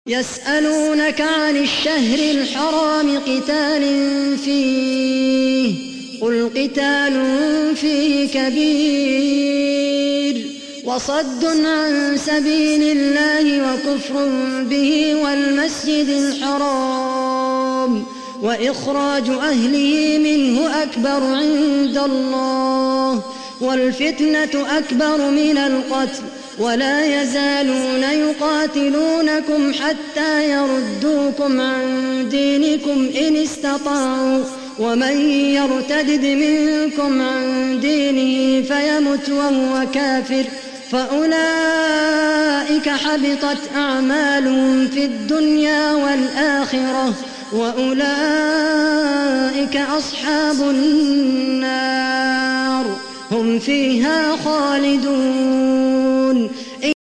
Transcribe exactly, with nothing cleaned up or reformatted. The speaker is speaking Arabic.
يسألونك عن الشهر الحرام قتال فيه قل قتال فيه كبير وصد عن سبيل الله وكفر به والمسجد الحرام وإخراج أهله منه أكبر عند الله والفتنة أكبر من القتل ولا يزالون يقاتلونكم حتى يردوكم عن دينكم إن استطاعوا ومن يرتد منكم عن دينه فيمت وهو كافر فأولئك حبطت أعمالهم في الدنيا والآخرة وأولئك أصحاب النار هم فيها خالدون.